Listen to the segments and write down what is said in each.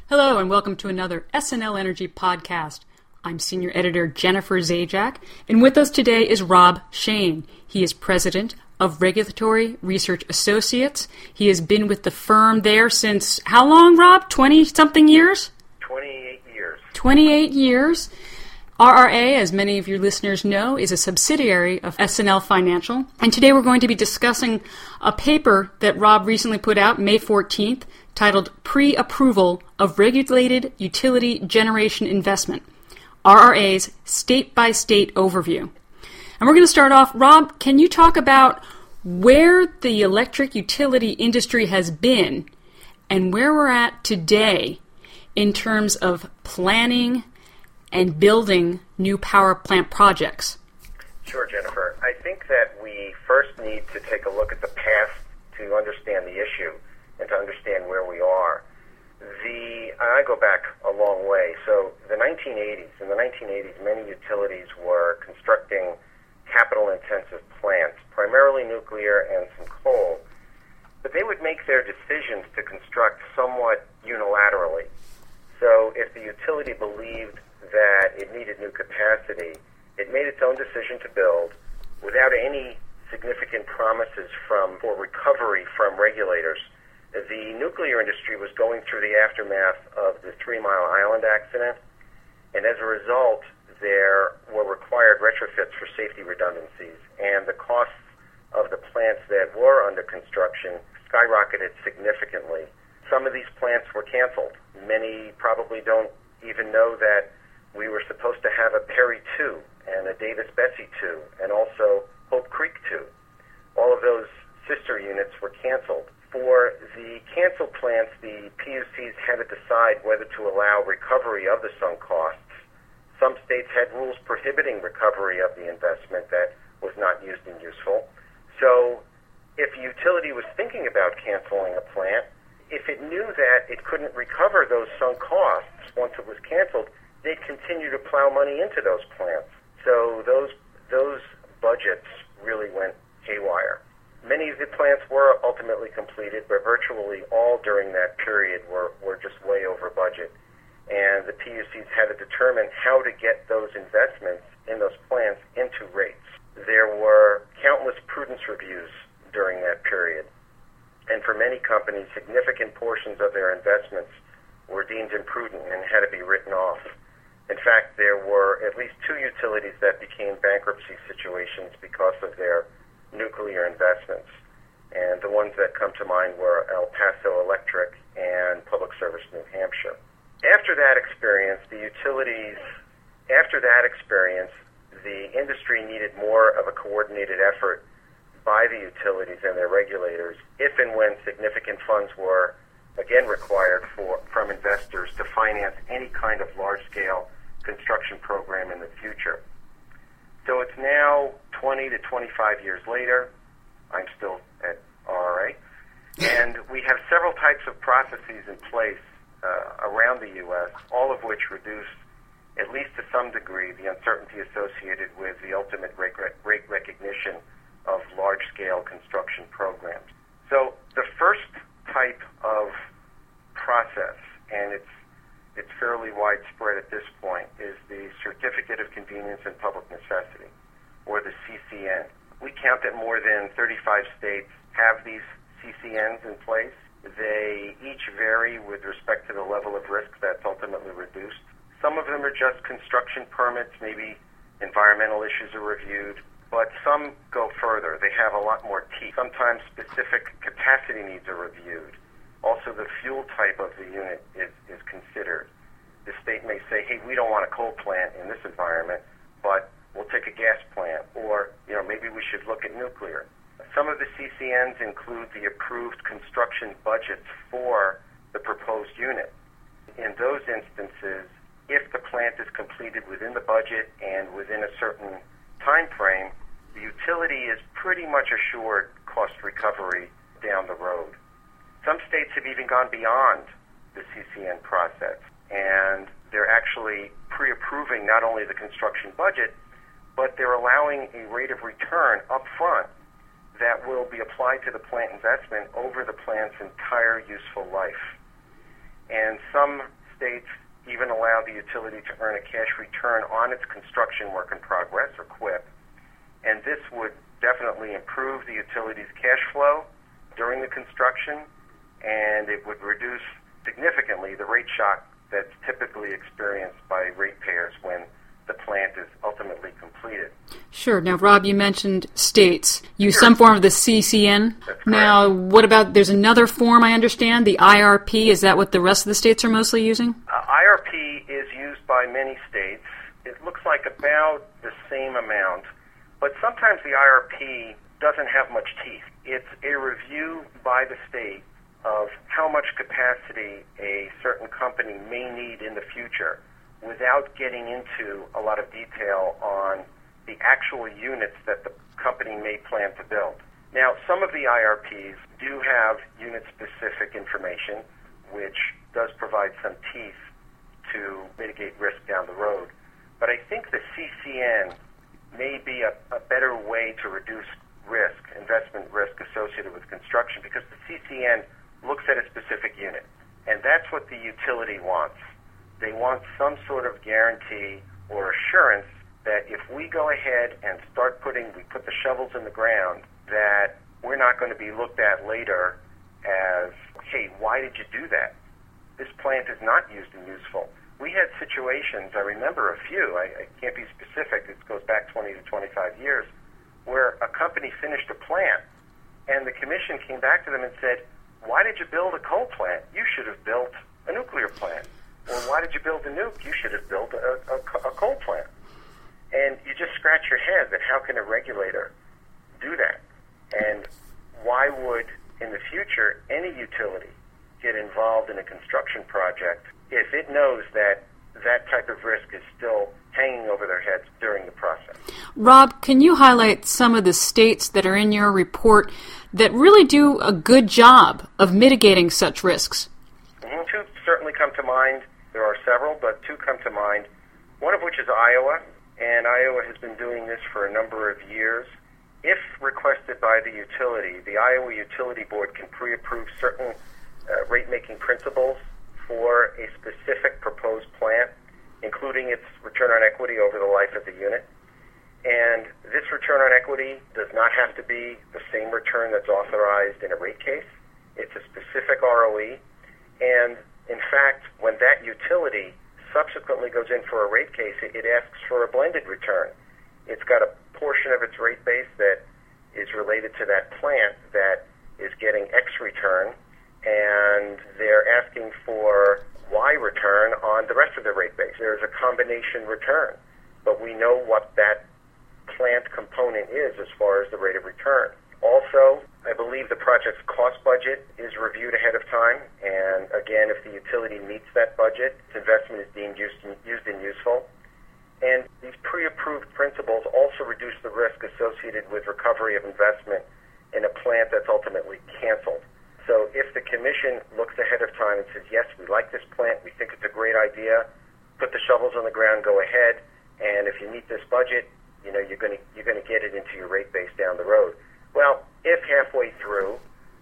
Hello and welcome to another SNL Energy podcast. I'm Senior Editor Jennifer Zajac, and with us today is Rob Shane. He is President of Regulatory Research Associates. He has been with the firm there since, how long, Rob? 20-something years? 28 years. 28 years. RRA, as many of your listeners know, is a subsidiary of SNL Financial. And today we're going to be discussing a paper that Rob recently put out, May 14th, titled Pre-Approval of Regulated Utility Generation Investment, RRA's State-by-State Overview. And we're going to start off, Rob, can you talk about where the electric utility industry has been and where we're at today in terms of planning and building new power plant projects? Sure, Jennifer. I think that we first need to take a look at the past to understand the issue and to understand where we are. I go back a long way. So in the 1980s, many utilities were constructing capital-intensive plants, primarily nuclear and some coal. But they would make their decisions to construct somewhat unilaterally. So if the utility believed that it needed new capacity, it made its own decision to build without any significant promises for recovery from regulators. The nuclear industry was going through the aftermath of the 3 Mile Island accident, and as a result, there were required retrofits for safety redundancies, and the costs of the plants that were under construction skyrocketed significantly. Some of these plants were canceled. Many probably don't even know that we were supposed to have a Perry 2 and a Davis-Besse 2 and also Hope Creek 2. All of those sister units were canceled. For the canceled plants, the PUCs had to decide whether to allow recovery of the sunk costs. Some states had rules prohibiting recovery of the investment that was not used and useful. So if a utility was thinking about canceling a plant, if it knew that it couldn't recover those sunk costs once it was canceled, they'd continue to plow money into those plants. So those budgets really went haywire. Many of the plants were ultimately completed, but virtually all during that period were just way over budget. And the PUCs had to determine how to get those investments in those plants into rates. There were countless prudence reviews during that period. And for many companies, significant portions of their investments were deemed imprudent and had to be written off. In fact, there were at least 2 utilities that became bankruptcy situations because of their nuclear investments. And the ones that come to mind were El Paso Electric and Public Service New Hampshire. After that experience, the industry needed more of a coordinated effort by the utilities and their regulators if and when significant funds were again required from investors to finance any kind of large-scale construction program in the future. So it's now 20 to 25 years later. I'm still at RRA. And we have several types of processes in place around the U.S., all of which reduce, at least to some degree, the uncertainty associated with the ultimate rate recognition of large-scale construction programs. So the first type of process, and it's fairly widespread at this point, is the Certificate of Convenience and Public Necessity, or the CCN. We count that more than 35 states have these CCNs in place. They each vary with respect to the level of risk that's ultimately reduced. Some of them are just construction permits, maybe environmental issues are reviewed, but some go further. They have a lot more teeth. Sometimes specific capacity needs are reviewed. Also, the fuel type of the unit is considered. The state may say, hey, we don't want a coal plant in this environment, but we'll take a gas plant, or maybe we should look at nuclear. Some of the CCNs include the approved construction budgets for the proposed unit. In those instances, if the plant is completed within the budget and within a certain time frame, the utility is pretty much assured cost recovery down the road. Some states have even gone beyond the CCN process, and they're actually pre-approving not only the construction budget, but they're allowing a rate of return up front that will be applied to the plant investment over the plant's entire useful life. And some states even allow the utility to earn a cash return on its construction work in progress, or CWIP, and this would definitely improve the utility's cash flow during the construction, and it would reduce significantly the rate shock that's typically experienced by ratepayers when the plant is ultimately completed. Sure. Now, Rob, you mentioned states use some form of the CCN. That's correct. Now, what about, there's another form, I understand, the IRP. Is that what the rest of the states are mostly using? IRP is used by many states. It looks like about the same amount, but sometimes the IRP doesn't have much teeth. It's a review by the state of how much capacity a certain company may need in the future without getting into a lot of detail on the actual units that the company may plan to build. Now, some of the IRPs do have unit-specific information, which does provide some teeth to mitigate risk down the road. But I think the CCN may be a better way to reduce risk, investment risk associated with construction, because the CCN looks at a specific unit, and that's what the utility wants. They want some sort of guarantee or assurance that if we go ahead and we put the shovels in the ground, that we're not going to be looked at later as, hey, why did you do that? This plant is not used and useful. We had situations, I remember a few, I can't be specific, this goes back 20 to 25 years, where a company finished a plant, and the commission came back to them and said, why did you build a coal plant? You should have built a nuclear plant. Or why did you build a nuke? You should have built a coal plant. And you just scratch your head that how can a regulator do that? And why would, in the future, any utility get involved in a construction project if it knows that that type of risk is still hanging over their heads during the process? Rob, can you highlight some of the states that are in your report that really do a good job of mitigating such risks? Two certainly come to mind. There are several, but two come to mind, one of which is Iowa, and Iowa has been doing this for a number of years. If requested by the utility, the Iowa Utility Board can pre-approve certain rate-making principles for a specific proposed plant, including its return on equity over the life of the unit. And this return on equity does not have to be the same return that's authorized in a rate case. It's a specific ROE. And in fact, when that utility subsequently goes in for a rate case, it asks for a blended return. It's got a portion of its rate base that is related to that plant that is getting X return, and they're asking for Y return on the rest of the rate base. There's a combination return, but we know what that plant component is as far as the rate of return. Also, I believe the project's cost budget is reviewed ahead of time, and again, if the utility meets that budget, its investment is deemed used and useful. And these pre-approved principles also reduce the risk associated with recovery of investment in a plant that's ultimately canceled. So if the commission looks ahead of time and says, yes, we like this plant, we think it's a great idea, put the shovels on the ground, go ahead, and if you meet this budget, you're going to get it into your rate base down the road. Well, if halfway through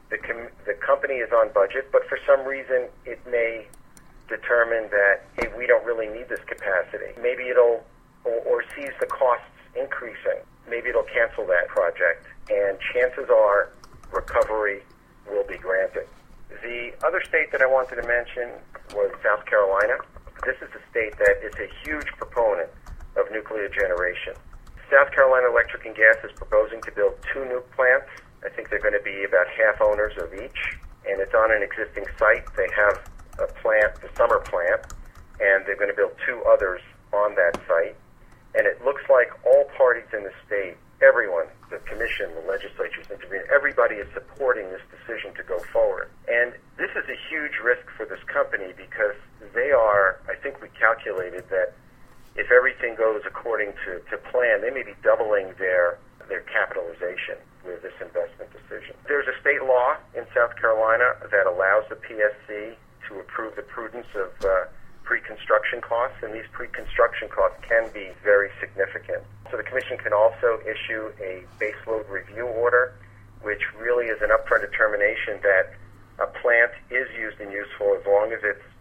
the company is on budget, but for some reason it may determine that, hey, we don't really need this capacity. Maybe it'll, or sees the costs increasing, maybe it'll cancel that project, and chances are recovery will be granted. The other state that I wanted to mention was South Carolina. This is a state that is a huge proponent of nuclear generation. South Carolina Electric and Gas is proposing to build 2 nuke plants. I think they're going to be about half owners of each, and it's on an existing site. They have a plant, the Summer plant, and they're going to build 2 others on that site. And it looks like all parties in the state, everyone, the commission, the legislatures intervening, everybody is supporting this decision to go forward. And this is a huge risk for this company because they are, I think we calculated that if everything goes according to plan, they may be doubling their capitalization with this investment decision. There's a state law in South Carolina that allows the PSC to approve the prudence of pre-construction costs, and these pre-construction costs can be very significant. So the Commission can also issue a baseload review order, which really is an upfront determination that a plant is used and useful as long as its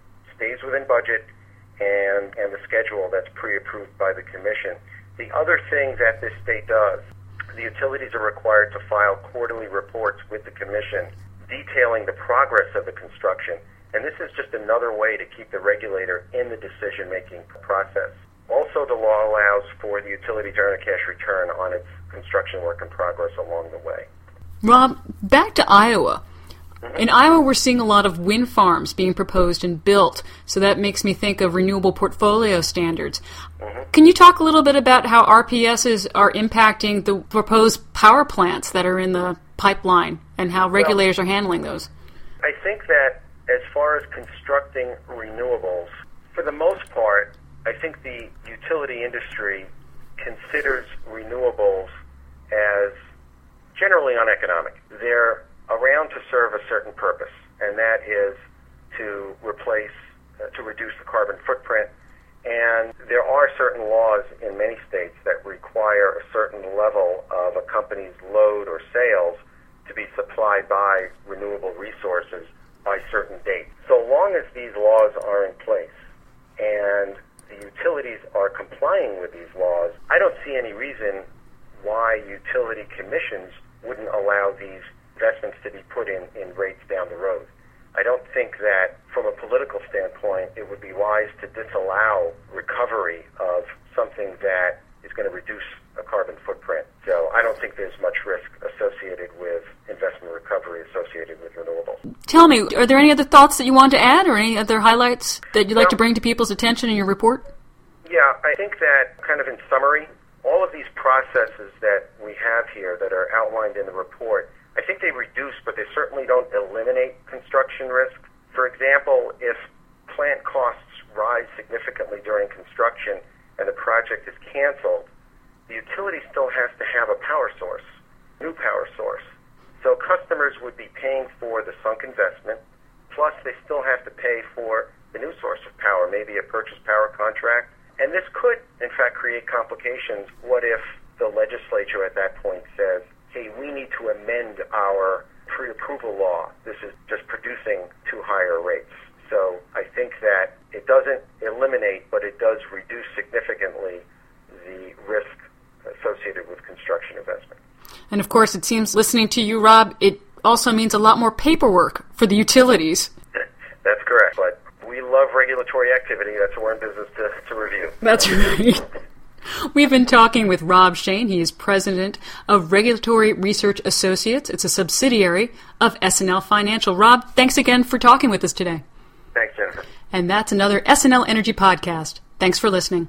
stays within budget and the schedule that's pre-approved by the Commission. The other thing that this state does, the utilities are required to file quarterly reports with the Commission detailing the progress of the construction, and this is just another way to keep the regulator in the decision-making process. Also, the law allows for the utility to earn a cash return on its construction work in progress along the way. Rob, back to Iowa. In Iowa, we're seeing a lot of wind farms being proposed and built, so that makes me think of renewable portfolio standards. Can you talk a little bit about how RPSs are impacting the proposed power plants that are in the pipeline and how regulators are handling those? I think that as far as constructing renewables, for the most part, I think the utility industry considers renewables as generally uneconomic. They're around to serve a certain purpose, and that is to reduce the carbon footprint. And there are certain laws in many states that require a certain level of a company's load or sales to be supplied by renewable resources by certain dates. So long as these laws are in place and the utilities are complying with these laws, I don't see any reason why utility commissions wouldn't allow these investments to be put in rates down the road. I don't think that from a political standpoint it would be wise to disallow recovery of something that is going to reduce a carbon footprint. So I don't think there's much risk associated with investment recovery associated with renewables. Tell me, are there any other thoughts that you want to add or any other highlights that you'd like to bring to people's attention in your report? Yeah, I think that kind of in summary, all of these processes that we have here that are outlined in the report, I think they reduce, but they certainly don't eliminate construction risk. For example, if plant costs rise significantly during construction and the project is canceled, the utility still has to have a power source, new power source. So customers would be paying for the sunk investment, plus they still have to pay for the new source of power, maybe a purchase power contract. And this could, in fact, create complications. What if the legislature at that point says, hey, we need to amend our pre-approval law. This is just producing too higher rates. So I think that it doesn't eliminate, but it does reduce significantly the risk associated with construction investment. And of course, it seems, listening to you, Rob, it also means a lot more paperwork for the utilities. That's correct, but we love regulatory activity. That's what we're in business to review. That's right. We've been talking with Rob Shane. He is president of Regulatory Research Associates. It's a subsidiary of SNL Financial. Rob, thanks again for talking with us today. Thanks, Jennifer. And that's another SNL Energy Podcast. Thanks for listening.